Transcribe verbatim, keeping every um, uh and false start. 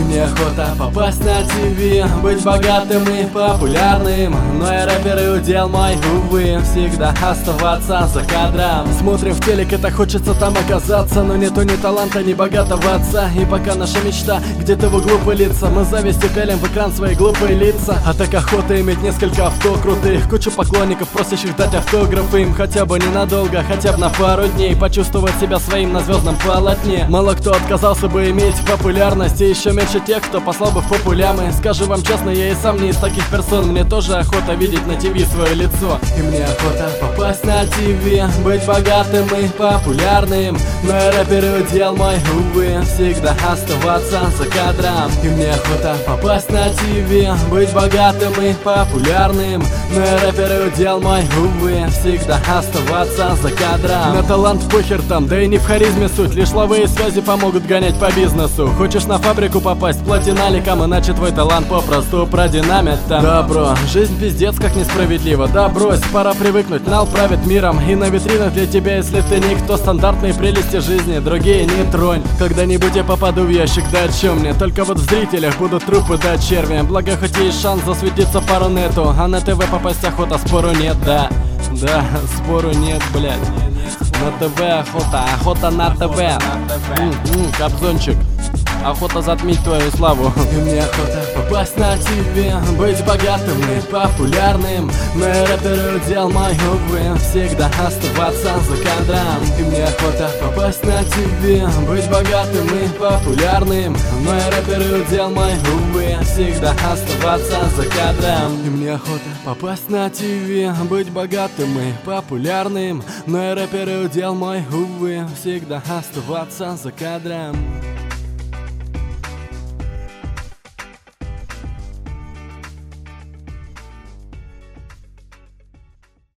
мне охота попасть на ТВ, быть богатым и популярным. Но и рэперы удел мой, увы, всегда оставаться за кадром. Смотрим в телек, это хочется там оказаться, но нету ни таланта, ни богатого отца. И пока наша мечта где-то в углу пылится, мы завистью пялим в экран свои глупые лица. А так охота иметь несколько авто крутых, кучу поклонников, просящих дать автографы им хотя бы ненадолго, хотя бы на пару дней, почувствовать себя своим на звездном полотне. Мало кто отказался бы иметь популярность, и еще меньше тех, кто послал бы в популямы. Скажу вам честно, я и сам не из таких персон, мне тоже охота видеть на ТВ свое лицо. И мне охота попасть на ТВ, быть богатым и популярным. Но и рэперы удел мой, увы, всегда оставаться за кадром. И мне охота попасть на ТВ, быть богатым и популярным. Но и рэперы удел мой, увы, всегда оставаться за кадром. На талант похер там, да и не в харизме суть, лишь ловые связи помогут гонять по бизнесу. Хочешь на фабрику попасть, плати наликом, иначе твой талант попросту продинамит там. Да, бро, жизнь пиздец как несправедлива. Да, брось, пора привыкнуть, нал правит миром. И на витринах для тебя, если ты никто, стандартные прелести жизни, другие не тронь. Когда-нибудь я попаду в ящик, да о чем мне? Только вот в зрителях будут трупы да черви. Благо хоть есть шанс засветиться пару нету, а на ТВ попасть охота, спору нет, да. Да, спору нет, блядь. На ТВ охота, охота на ТВ. М-м, Кобзончик, охота затмить твою славу. И мне охота попасть на ТВ, быть богатым и популярным. Но и рэперы удел мой, увы, всегда оставаться за кадром. И мне охота попасть на ТВ, быть богатым и популярным. Но и рэперы удел мой, увы, всегда оставаться за кадром. И мне охота попасть на ТВ, быть богатым и популярным. Но и рэперы удел мой, увы, всегда оставаться за кадром.